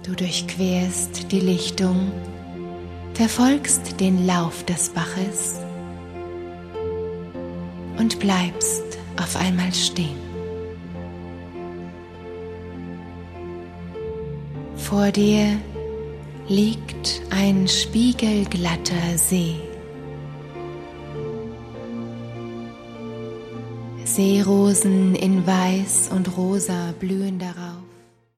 Du durchquerst die Lichtung, verfolgst den Lauf des Baches und bleibst auf einmal stehen. Vor dir liegt ein spiegelglatter See. Seerosen in Weiß und Rosa blühen darauf.